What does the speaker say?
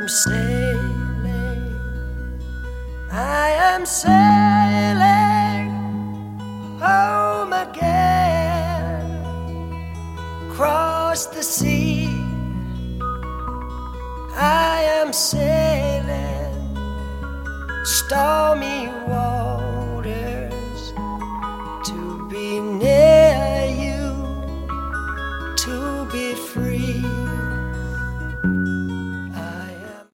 sailing, I am sailing home again, across the sea. I am sailing stormy waters.